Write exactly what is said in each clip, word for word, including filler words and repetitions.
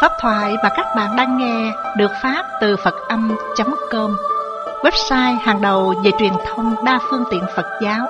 Pháp thoại mà các bạn đang nghe được phát từ Phật âm chấm com, website hàng đầu về truyền thông đa phương tiện Phật giáo.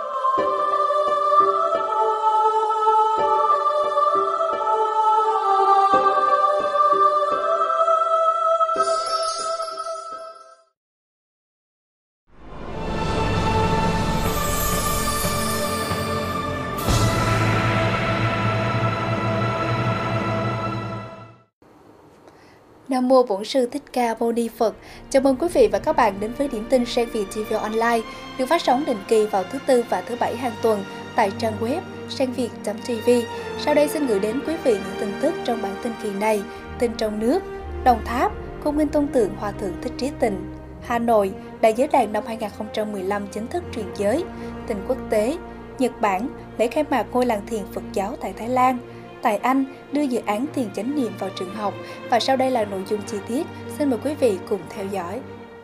Nam mô Bổn Sư Thích Ca Mâu Ni Phật. Chào mừng quý vị và các bạn đến với điểm tin Sang Việt ti vi Online, được phát sóng định kỳ vào thứ Tư và thứ Bảy hàng tuần tại trang web sang việt chấm t v. Sau đây xin gửi đến quý vị những tin tức trong bản tin kỳ này. Tin trong nước: Đồng Tháp, Cung nghinh tôn tượng Hòa thượng Thích Trí Tịnh. Hà Nội, Đại giới đàn năm hai không một lăm chính thức truyền giới. Tin quốc tế: Nhật Bản, lễ khai mạc ngôi làng thiền Phật giáo tại Thái Lan. Tại Anh, đưa dự án thiền chánh niệm vào trường học. Và sau đây là nội dung chi tiết. Xin mời quý vị cùng theo dõi.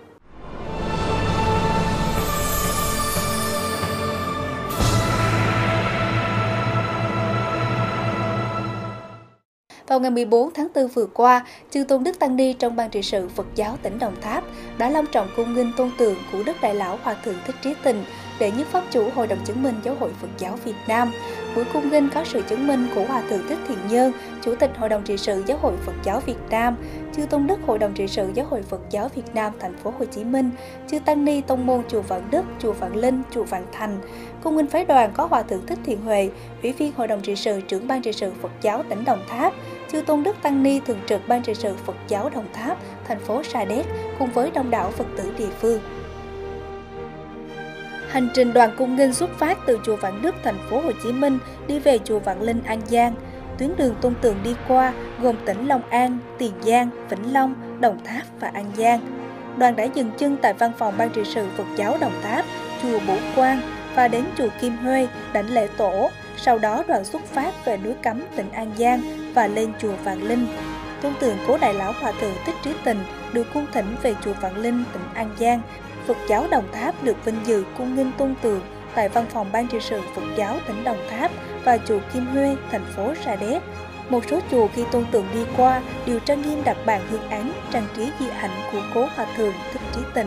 Vào ngày mười bốn tháng tư vừa qua, Chư Tôn Đức Tăng Ni trong Ban trị sự Phật giáo tỉnh Đồng Tháp đã long trọng cung nghinh tôn tượng của Đức Đại Lão Hòa thượng Thích Trí Tịnh, đệ nhất pháp chủ Hội đồng chứng minh Giáo hội Phật giáo Việt Nam. Buổi cung nghinh có sự chứng minh của Hòa thượng Thích Thiện Nhân, Chủ tịch Hội đồng trị sự Giáo hội Phật giáo Việt Nam, Chư Tôn Đức Hội đồng trị sự Giáo hội Phật giáo Việt Nam thành phố Hồ Chí Minh, Chư Tăng Ni tông môn chùa Vạn Đức, chùa Vạn Linh, chùa Vạn Thành. Cung nghinh phái đoàn có Hòa thượng Thích Thiện Huệ, Ủy viên Hội đồng trị sự, Trưởng Ban trị sự Phật giáo tỉnh Đồng Tháp, Chư Tôn Đức Tăng Ni thường trực Ban trị sự Phật giáo Đồng Tháp, thành phố Sa Đéc cùng với đông đảo Phật tử địa phương. Hành trình đoàn cung nghinh xuất phát từ chùa Vạn Đức, thành phố Hồ Chí Minh đi về chùa Vạn Linh, An Giang. Tuyến đường tôn tượng đi qua gồm tỉnh Long An, Tiền Giang, Vĩnh Long, Đồng Tháp và An Giang. Đoàn đã dừng chân tại văn phòng Ban trị sự Phật giáo Đồng Tháp, chùa Bổ Quang và đến chùa Kim Huê đảnh lễ tổ. Sau đó đoàn xuất phát về núi Cấm, tỉnh An Giang và lên chùa Vạn Linh. Tôn tượng cố Đại Lão Hòa thượng Thích Trí Tịnh được cung thỉnh về chùa Vạn Linh, tỉnh An Giang. Phật giáo Đồng Tháp được vinh dự cung nghinh tôn tượng tại văn phòng Ban trị sự Phật giáo tỉnh Đồng Tháp và chùa Kim Huê, thành phố Sa Đéc. Một số chùa khi tôn tượng đi qua đều trang nghiêm đặt bàn hương án, trang trí di ảnh của cố Hòa thượng Thích Trí Tịnh.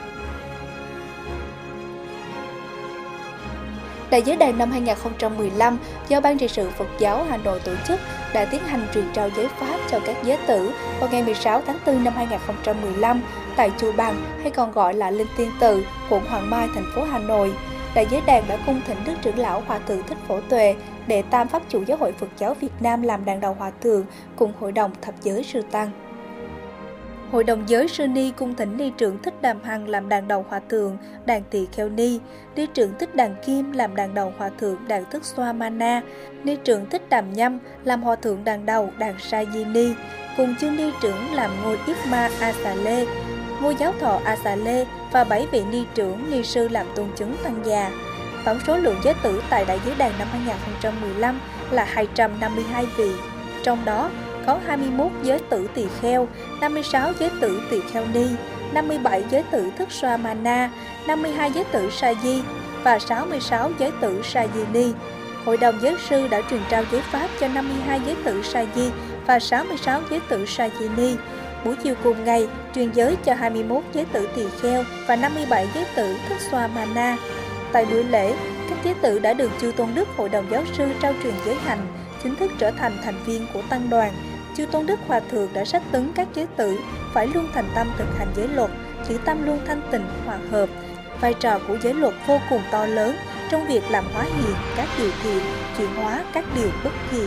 Đại giới đàn năm hai không một lăm do Ban trị sự Phật giáo Hà Nội tổ chức đã tiến hành truyền trao giới pháp cho các giới tử vào ngày mười sáu tháng tư năm hai không một lăm tại chùa Bằng, hay còn gọi là Linh Tiên Tự, quận Hoàng Mai, thành phố Hà Nội. Đại giới đàn đã cung thỉnh Đức trưởng lão Hòa thượng Thích Phổ Tuệ, đệ tam pháp chủ Giáo hội Phật giáo Việt Nam làm đàn đầu hòa thượng cùng hội đồng thập giới sư tăng. Hội đồng giới sư ni cung thỉnh ni trưởng Thích Đàm Hằng làm đàn đầu hòa thượng đàn Tỳ Kheo Ni, ni trưởng Thích Đàn Kim làm đàn đầu hòa thượng đàn Thức Xoa Mana, ni trưởng Thích Đàm Nhâm làm hòa thượng đàn đầu đàn Sa Di Ni, cùng chư ni trưởng làm ngôi Yết Ma A Xà Lê, ngôi giáo thọ A Xà Lê và bảy vị ni trưởng ni sư làm tôn chứng tăng già. Tổng số lượng giới tử tại đại giới đàn năm hai không một lăm là hai trăm năm mươi hai vị, trong đó có hai mươi mốt giới tử Tỳ Kheo, năm mươi sáu giới tử Tỳ Kheo Ni, năm mươi bảy giới tử Thức Xoa Mana, năm mươi hai giới tử Sa Di và sáu mươi sáu giới tử Sa Di Ni. Hội đồng giới sư đã truyền trao giới pháp cho năm mươi hai giới tử Sa Di và sáu mươi sáu giới tử Sa Di Ni. Buổi chiều cùng ngày, truyền giới cho hai mươi mốt giới tử Tỳ Kheo và năm mươi bảy giới tử Thức Xoa Mana. Tại buổi lễ, các giới tử đã được Chư Tôn Đức Hội đồng giáo sư trao truyền giới hành, chính thức trở thành thành viên của tăng đoàn. Chư Tôn Đức Hòa thượng đã sách tấn các giới tử phải luôn thành tâm thực hành giới luật, giữ tâm luôn thanh tịnh, hòa hợp. Vai trò của giới luật vô cùng to lớn trong việc làm hóa hiền các điều thiện, chuyển hóa các điều bất thiện.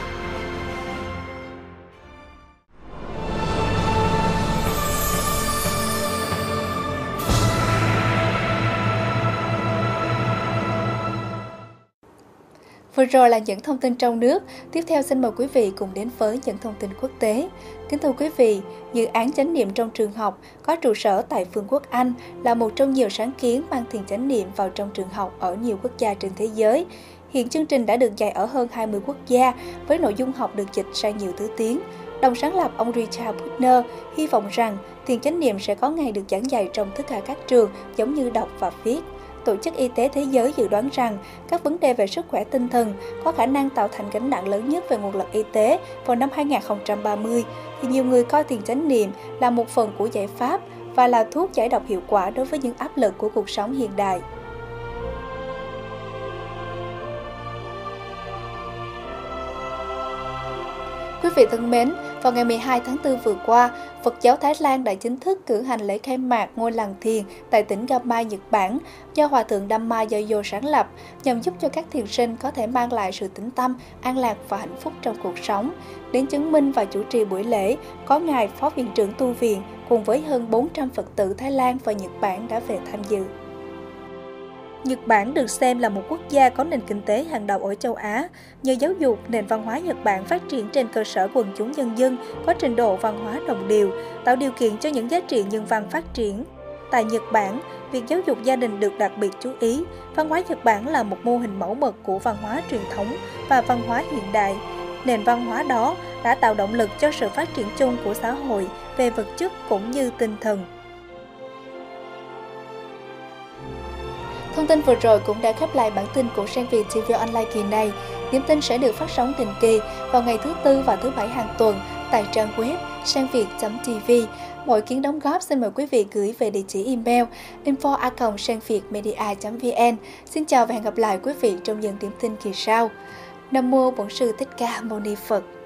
Vừa rồi là những thông tin trong nước. Tiếp theo xin mời quý vị cùng đến với những thông tin quốc tế. Kính thưa quý vị, dự án chánh niệm trong trường học có trụ sở tại Vương quốc Anh là một trong nhiều sáng kiến mang thiền chánh niệm vào trong trường học ở nhiều quốc gia trên thế giới. Hiện chương trình đã được dạy ở hơn hai mươi quốc gia với nội dung học được dịch sang nhiều thứ tiếng. Đồng sáng lập ông Richard Putner hy vọng rằng thiền chánh niệm sẽ có ngày được giảng dạy trong tất cả các trường giống như đọc và viết. Tổ chức Y tế Thế giới dự đoán rằng các vấn đề về sức khỏe tinh thần có khả năng tạo thành gánh nặng lớn nhất về nguồn lực y tế vào năm hai nghìn không trăm ba mươi, thì nhiều người coi tiền chánh niệm là một phần của giải pháp và là thuốc giải độc hiệu quả đối với những áp lực của cuộc sống hiện đại. Quý vị thân mến, vào ngày mười hai tháng tư vừa qua, Phật giáo Thái Lan đã chính thức cử hành lễ khai mạc ngôi làng thiền tại tỉnh Gamai, Nhật Bản, do Hòa thượng Dhamma Yayo sáng lập, nhằm giúp cho các thiền sinh có thể mang lại sự tĩnh tâm, an lạc và hạnh phúc trong cuộc sống. Đến chứng minh và chủ trì buổi lễ, có Ngài Phó Viện trưởng Tu viện cùng với hơn bốn trăm Phật tử Thái Lan và Nhật Bản đã về tham dự. Nhật Bản được xem là một quốc gia có nền kinh tế hàng đầu ở châu Á. Nhờ giáo dục, nền văn hóa Nhật Bản phát triển trên cơ sở quần chúng nhân dân có trình độ văn hóa đồng đều, tạo điều kiện cho những giá trị nhân văn phát triển. Tại Nhật Bản, việc giáo dục gia đình được đặc biệt chú ý. Văn hóa Nhật Bản là một mô hình mẫu mực của văn hóa truyền thống và văn hóa hiện đại. Nền văn hóa đó đã tạo động lực cho sự phát triển chung của xã hội về vật chất cũng như tinh thần. Thông tin vừa rồi cũng đã khép lại bản tin của Sang Việt ti vi Online kỳ này. Điểm tin sẽ được phát sóng định kỳ vào ngày thứ Tư và thứ Bảy hàng tuần tại trang web sang viet chấm t v. Mọi kiến đóng góp xin mời quý vị gửi về địa chỉ email info a còng sang viet media chấm v n. Xin chào và hẹn gặp lại quý vị trong những điểm tin kỳ sau. Nam mô Bổn Sư Thích Ca Mâu Ni Phật.